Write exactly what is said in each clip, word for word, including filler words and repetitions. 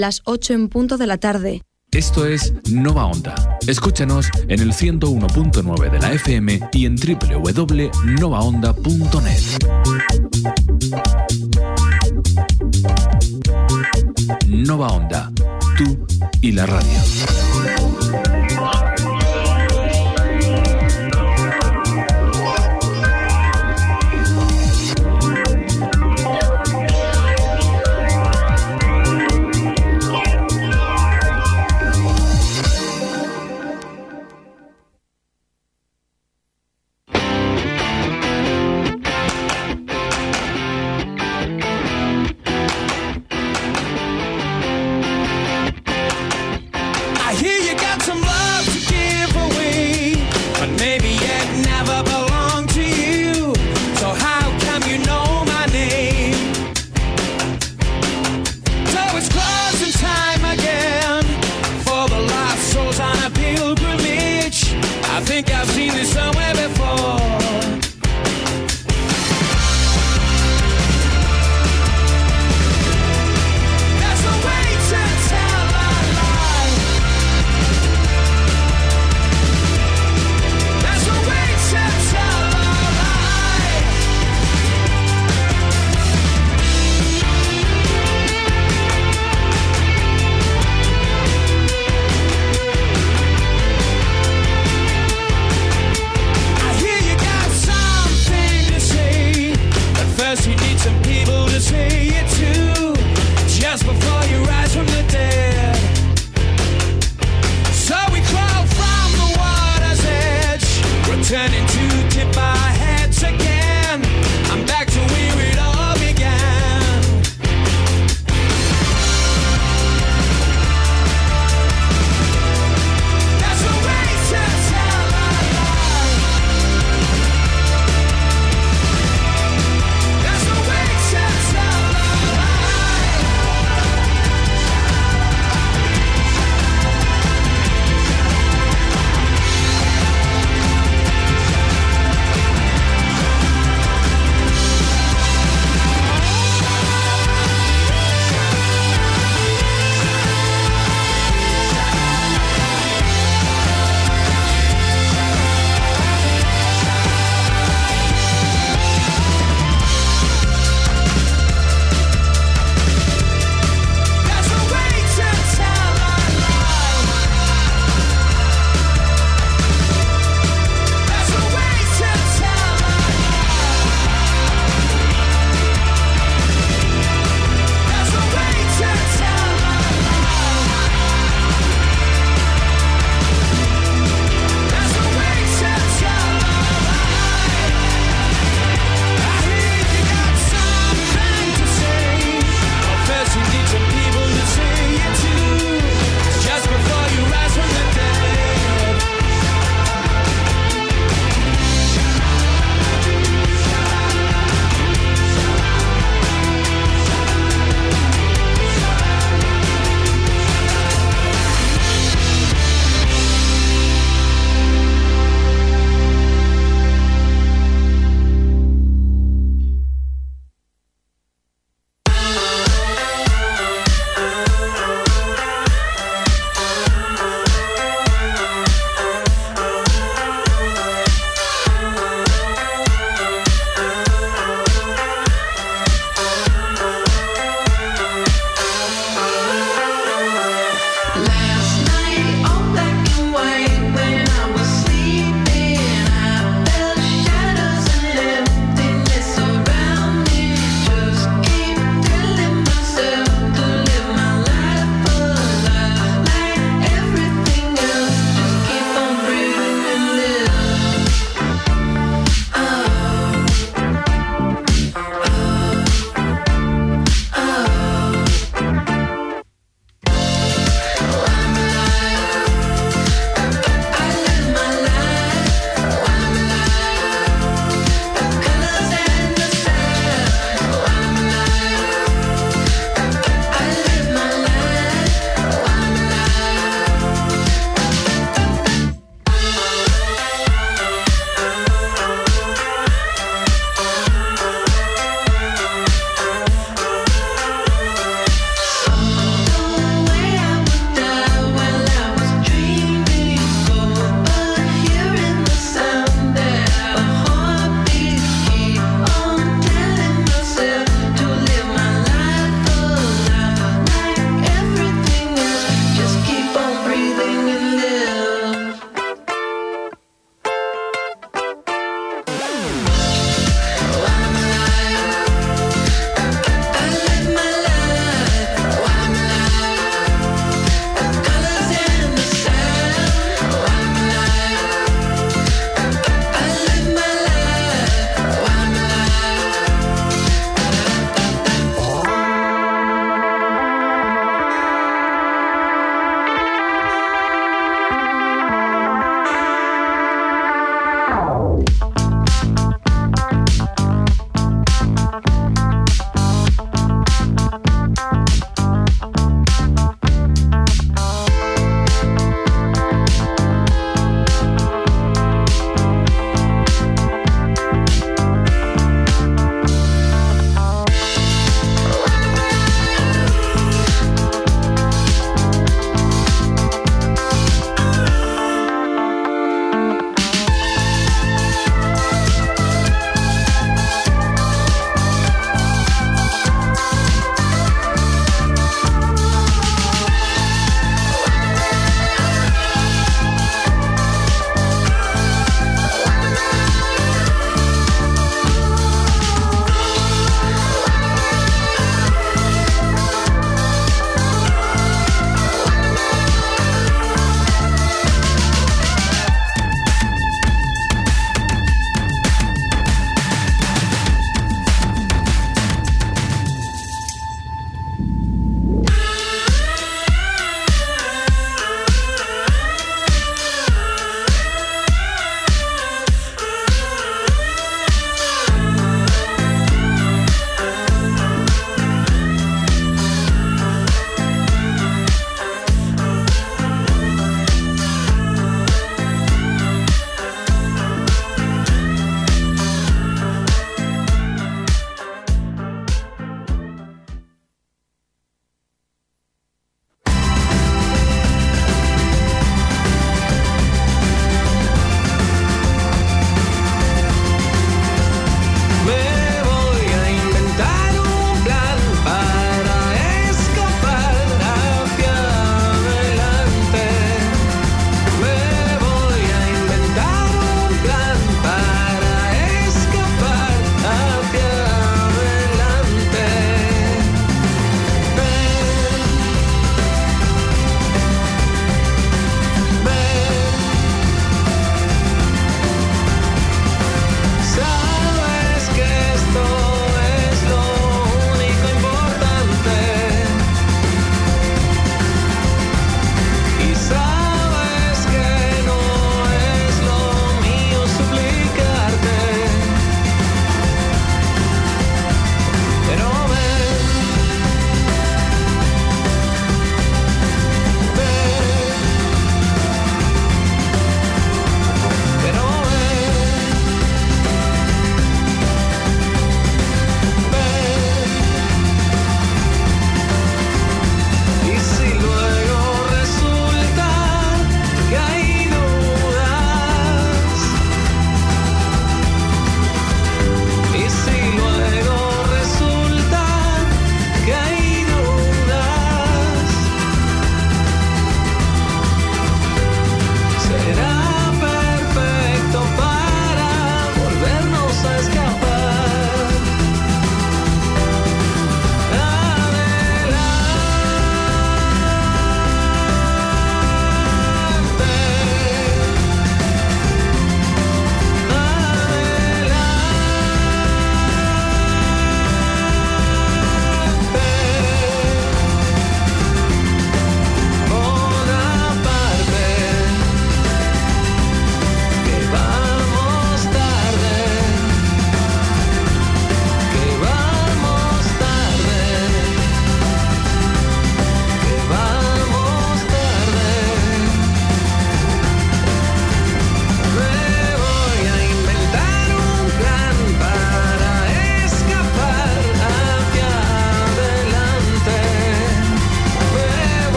las ocho en punto de la tarde. Esto es Nova Onda. Escúchanos en el ciento uno punto nueve de la F M y en doble u doble u doble u punto nova onda punto net. Nova Onda, tú y la radio. I hear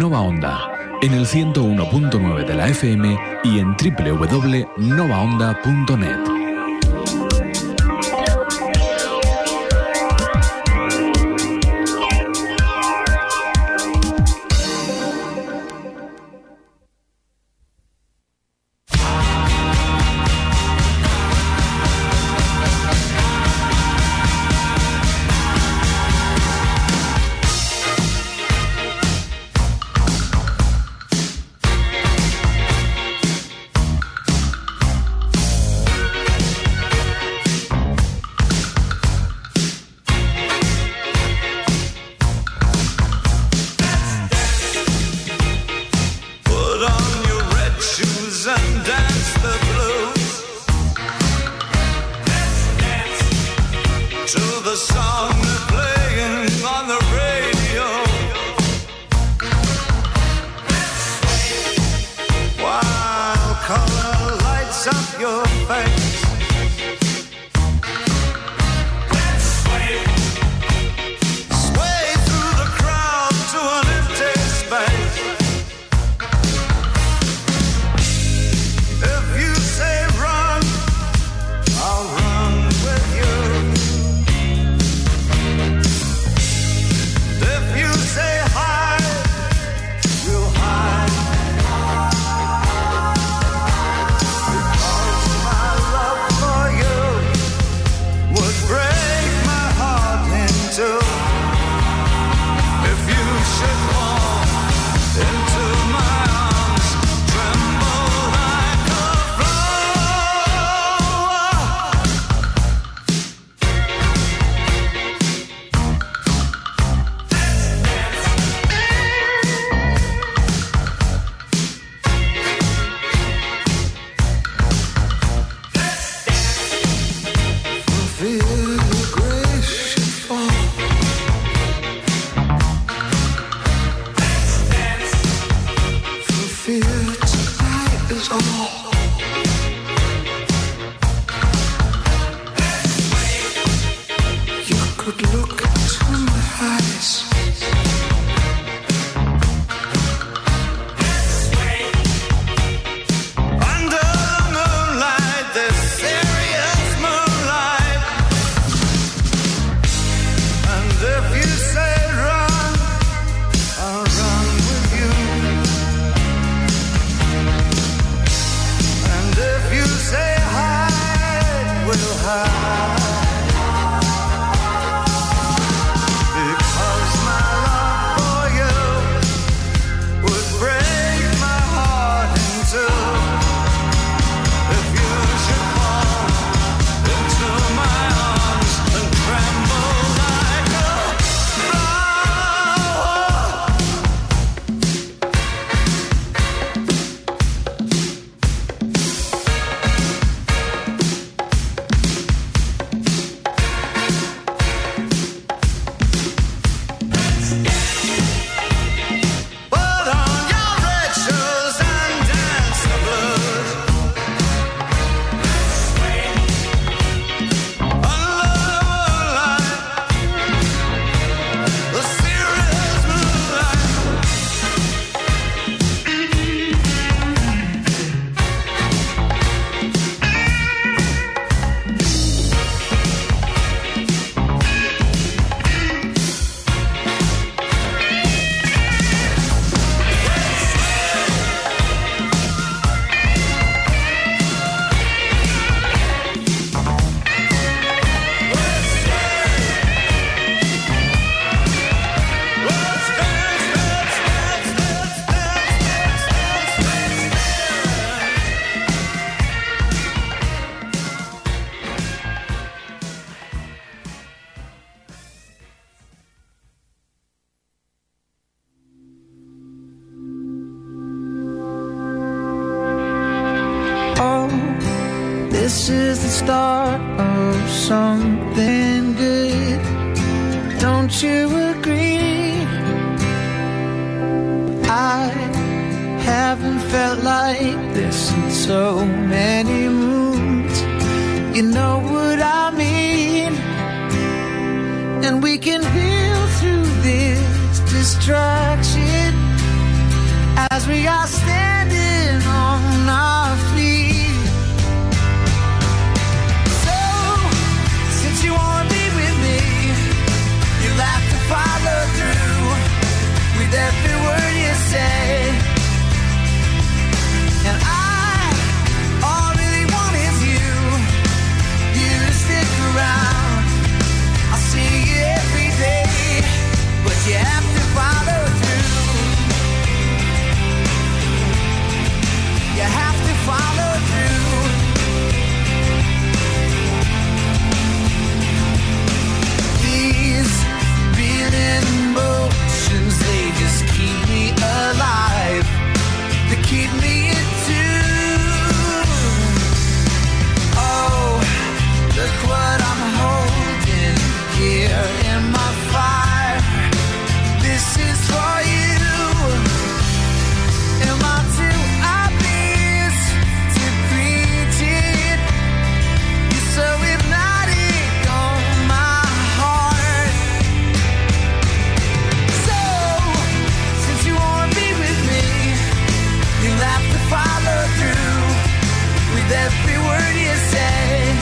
Nova Onda, en el ciento uno punto nueve de la F M y en doble u doble u doble u punto nova onda punto net. This is the start of something good. Don't you agree? I haven't felt like this in so many moons. You know what I mean? And we can heal through this distraction we are standing on our feet. So, since you wanna be with me, you'll have to follow through with every word you say. And I, all I really want is you, you to stick around. I'll see you every day, but you have to follow through. You have to follow through. These beating emotions, they just keep me alive. They keep me in tune. Oh, look what I'm holding here in my fire. This is for you. Am I too obvious to preach it? You're so hypnotic on my heart. So, since you wanna be with me, you'll have to follow through with every word you say.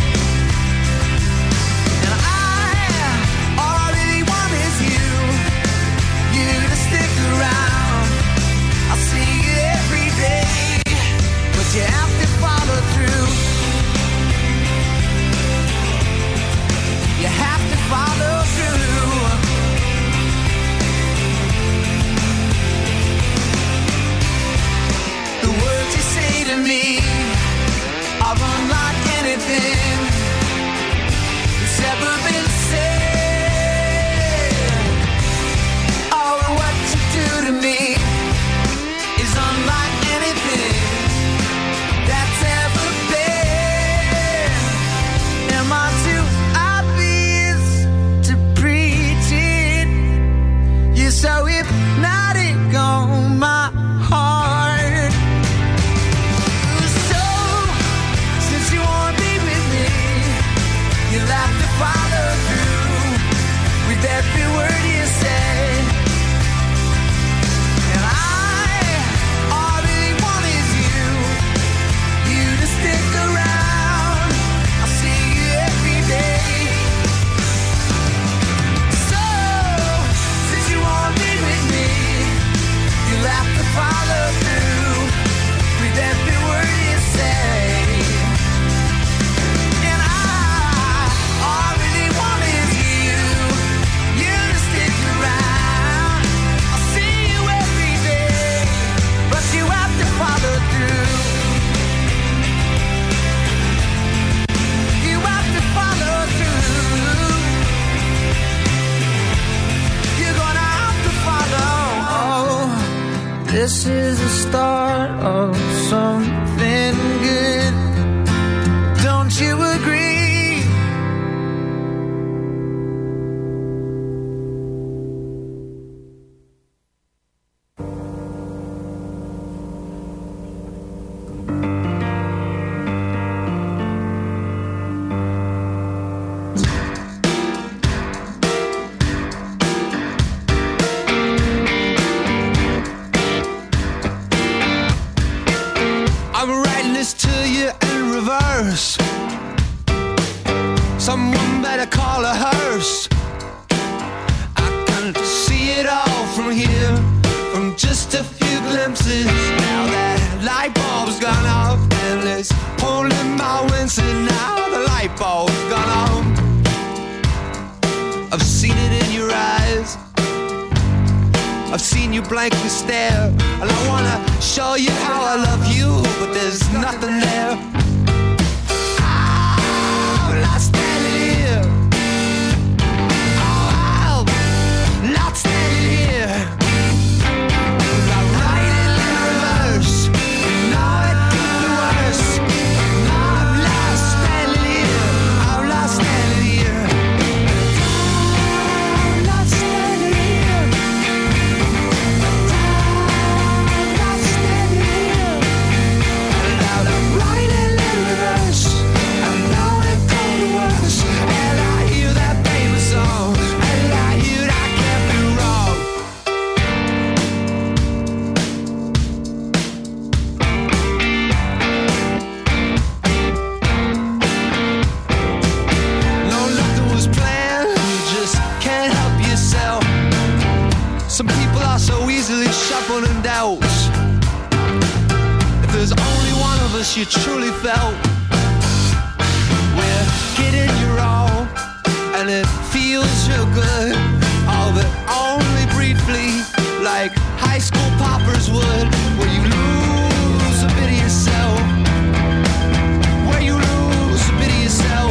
And I, all I really want is you, you to stick around. I'll see you every day, but you have to follow through. You have to follow through. The words you say to me are unlike anything that's ever been said. Oh, and what you do to me is unlike anything that's ever been. Am I too obvious to preach it? You're so hypnotic on my heart. So, since you wanna be with me, you'll have to follow through with every word you say. And I, all I really want is you, you to stick around. I'll see you every day. So, since you wanna be with me, you'll have to follow through with every word you say. And I, all I really want is you, you to stick around. I'll see you every day, but you have to follow through. You have to follow through. You're gonna have to follow. This is the start of something good. Don't you agree? I'm writing this to you in reverse. Someone better call a hearse. I can see it all from here, from just a few glimpses. Now that light bulb's gone off and it's pulling my winds, and now the light bulb's gone off. I've seen it in your eyes, I've seen you blankly stare, and I wanna show you how I love you, but there's nothing there. I'm not standing here. Oh, I'm not standing here. I write it in reverse. No, it could be worse. No, I'm not standing here. I'm not standing here. I'm not standing here. I'm not standing here. And I'm writing fun and doubt. If there's only one of us you truly felt, we're getting you wrong, and it feels real good. All but only briefly, like high school poppers would, where you lose a bit of yourself, where you lose a bit of yourself.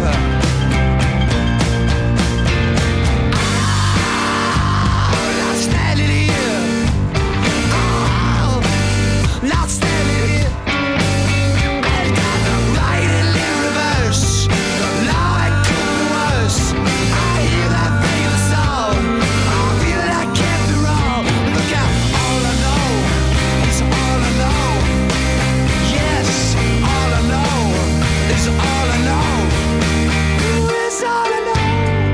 Not standing here. I've got the right in reverse. Life could be worse. I hear that famous song. I feel that I can't be wrong. Look out, all I know is all I know. Yes, all I know is all I know. Is all I know.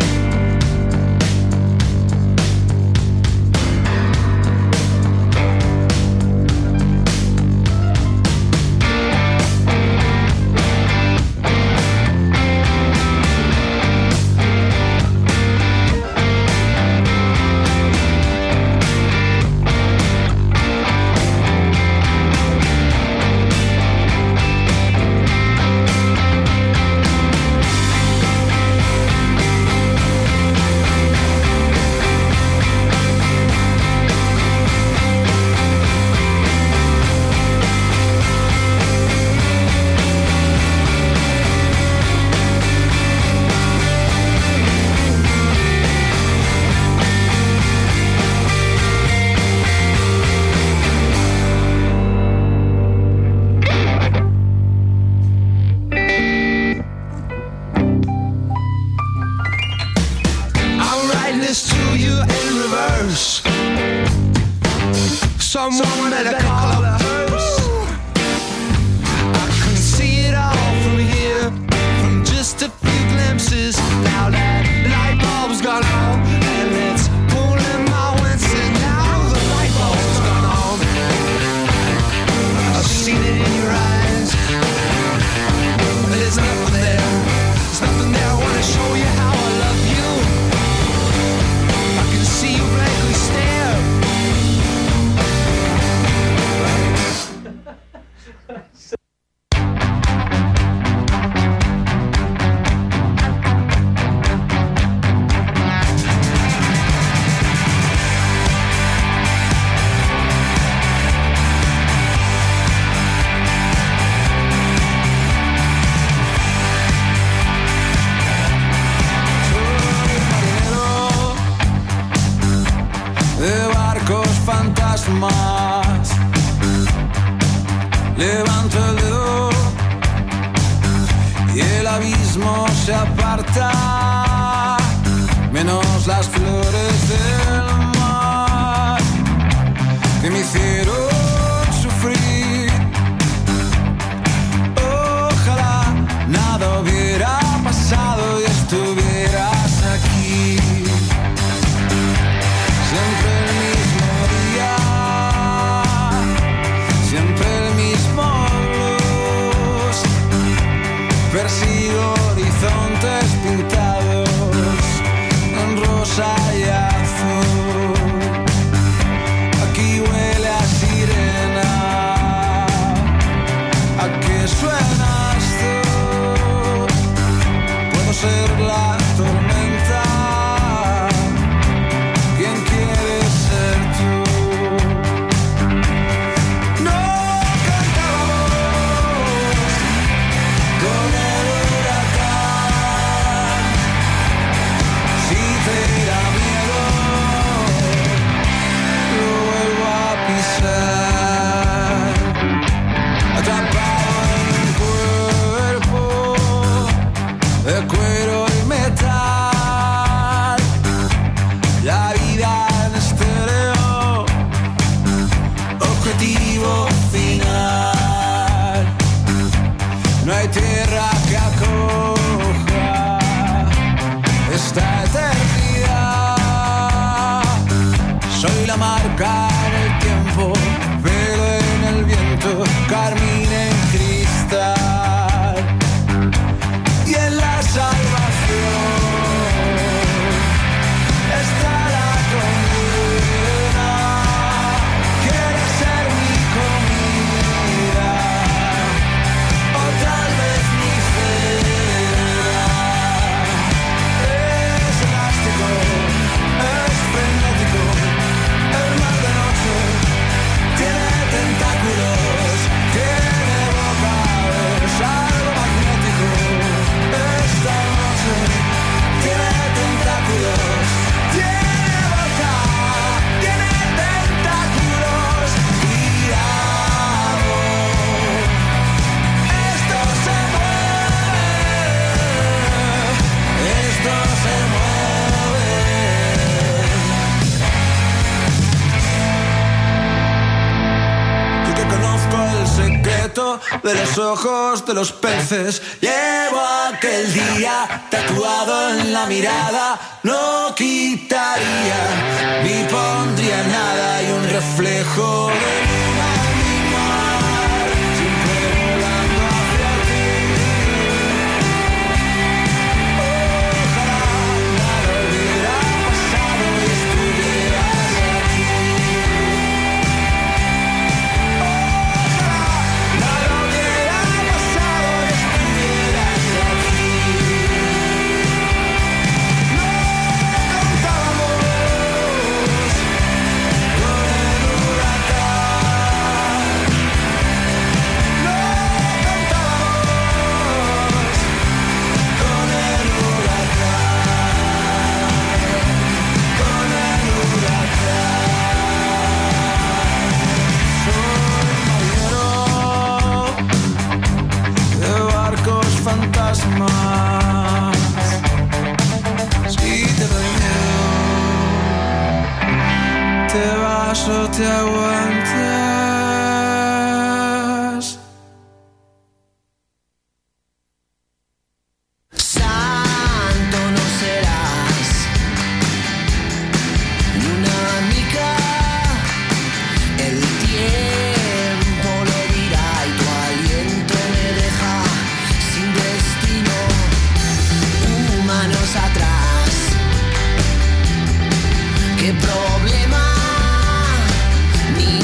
Someone better call up first. I can see it all from here, from just a few glimpses. Now that light bulb's gone on, and it's pulling my winces. Now the light bulb's gone on. I've seen it in your eyes, but there's nothing there. There's nothing there. I wanna show you how I love you. I can see you blankly stare. Más. Levanto el dedo y el abismo se aparta, menos las flores del mar que me hicieron sufrir. Ojalá nada hubiera pasado y estuvieras aquí. Siempre el mismo día, siempre el mismo luz. Persigo horizontes pintados en rosa y azul. Aquí huele a sirena. ¿A qué suenas tú? Puedo ser la tormenta. ¿Quién quieres ser tú? No cantábamos con el huracán. Si te da miedo, lo vuelvo a pisar. Atrapado en un cuerpo de cuero y metal. La vida en estéreo, objetivo final. No hay tierra que acoja esta eternidad. Soy la marca en el tiempo, velo en el viento, carmín en cristal. Y en la salvación está la condena. de los ojos de los peces. Llevo aquel día tatuado en la mirada. No quitaría ni pondría nada y un reflejo de luna en mi mar, siempre volando hacia ti. Ojalá nada hubiera pasado y estuvieras aquí. Ojalá nada hubiera pasado y estuvieras aquí. No contábamos con el huracán. No contábamos con el huracán. Con el huracán. Soy marinero de barcos fantasmas. Si te doy miedo, te vas o te aguantas. Santo no serás, ni una mica. El tiempo lo dirá y tu aliento me deja sin destino. Humanos atrás, qué problema. Ni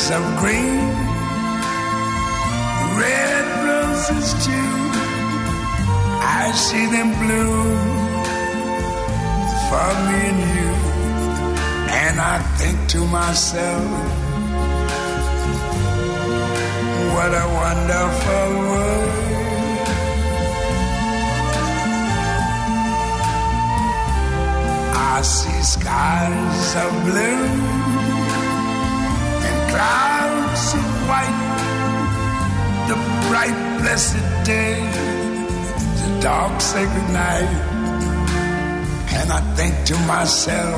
shades of green, red roses too. I see them bloom for me and you, and I think to myself, what a wonderful world. I see skies of blue and clouds of white, the bright blessed day, the dark sacred night, and I think to myself,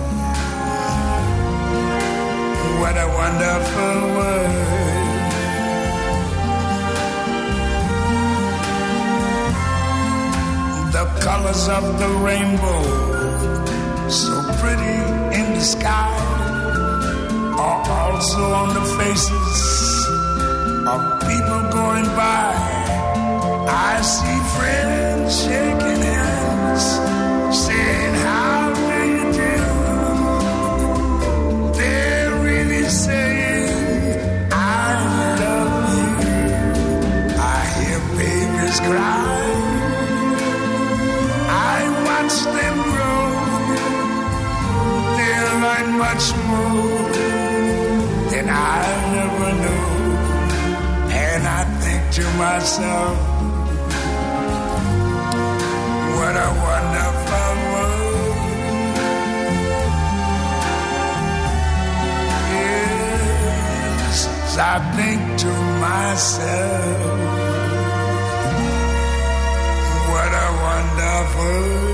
what a wonderful world. The colors of the rainbow, so pretty in the sky, are also on the faces of people going by. I see friends shaking hands, saying, how do you do? They're really saying, I love you. I hear babies cry, I watch them grow. They'll learn much more than I never knew. And I think to myself, what a wonderful world. Yes, I think to myself, what a wonderful world.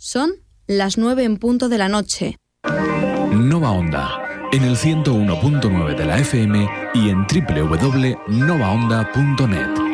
Son las nueve en punto de la noche. Nova Onda, en el ciento uno punto nueve de la F M y en doble u doble u doble u punto nova onda punto net.